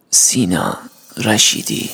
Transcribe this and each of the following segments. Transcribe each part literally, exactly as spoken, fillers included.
سینا رشیدی.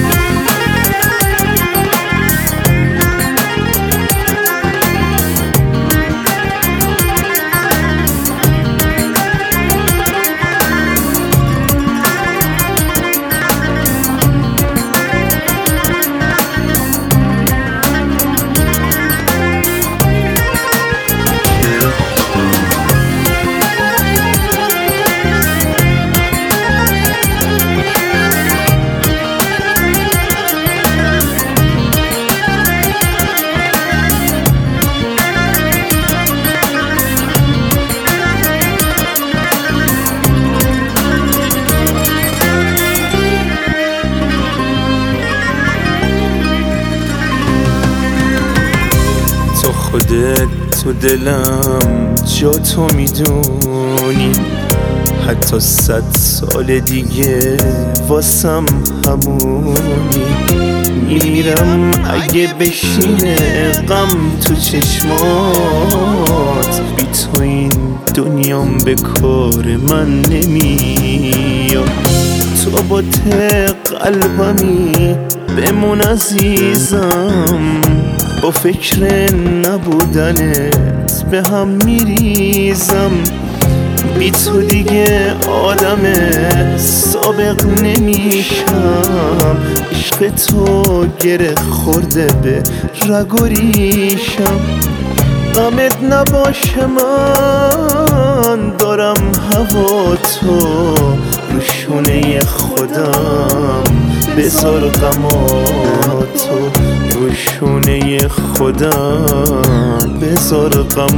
خودت تو دلم جا تو میدونی، حتی صد سال دیگه واسم همونی. میرم اگه بشینه غم تو چشمات، بی تو این دنیام به کار من نمیاد. تو با ته قلبمی بمون عزیزم، با فکر نبودنت به هم میریزم. بی تو دیگه آدم سابق نمیشم، عشق تو گره خورده به رگ و ریشم. غمت نباشه من دارم هوا تو، رو شونه خودم بذار غماتو، رو شونه خودم بذار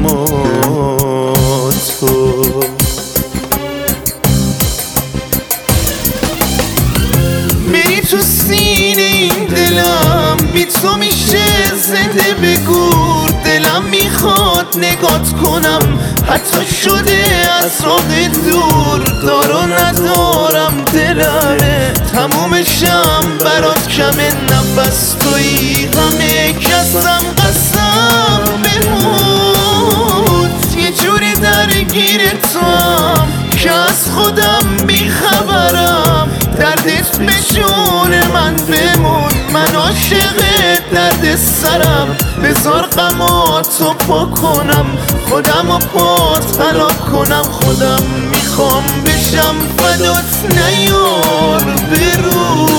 غماتو. بری تو سینه این دلم، بی تو میشه زنده بگور. دلم میخواد نگات کنم حتی شده از راه دور. دارو ندارم دلمه تمومشم برات کمه، نفس توی همه کسم قسم بمون. یه جوری درگیر توام که از خودم بیخبرم، دردت به جون من بمون. من عاشق درد سرم، بذار غماتو پا کنم، خودم و پات هلاک کنم. خودم میخوام بشم فدات نیار برو.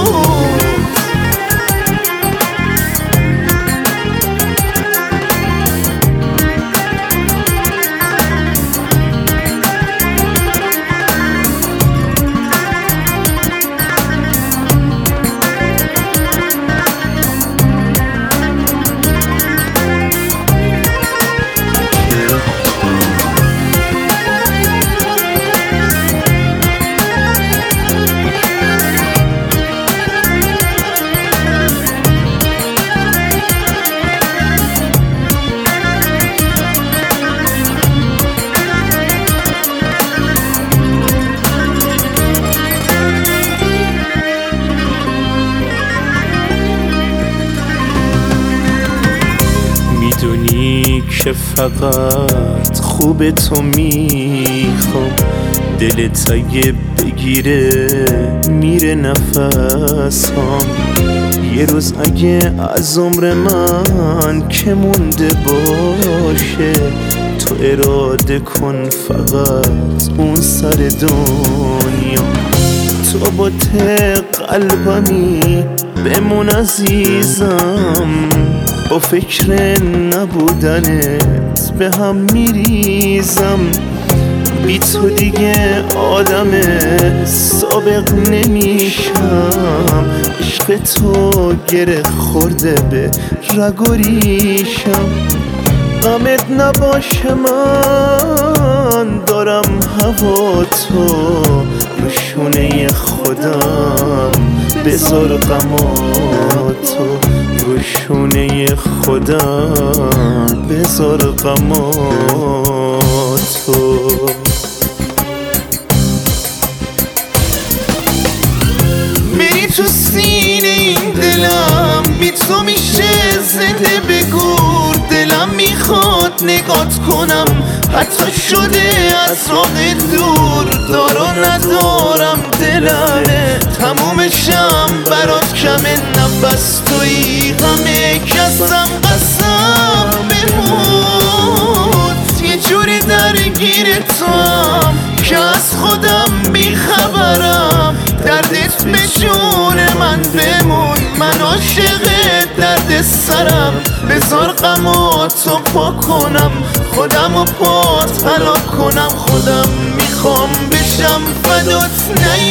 میدونی که فقط خوب تو میخوام، دلت اگه بگیره میره نفسام. یه روز اگه از عمر من که مونده باشه، تو اراده کن فقط اون سر دنیا. تو با ته قلبمی بمون عزیزم، با فکر نبودنت به هم میریزم. بی تو دیگه آدم سابق نمیشم، عشق تو گره خورده به رگ و ریشم. غمت نباشه من دارم هوا تو، رو شونه خودم بذار غماتو، رو شونه خودم بذار غماتو. بری تو سینه این دلم، بی تو میشه زنده بگور. دلم میخواد باد نگات کنم، حتی شده از راه دور دار و ندارم دلمه تمومشم برات کمه، نفس تویی همه کسم قسم بموت یه جوری درگیر توام که از خودم بیخبرم، دردت به جون من بمون، من عاشق درد سرم، بذار غماتو پا کنم، خودم و پات حلا کنم، خودم میخوام بشم فدات نه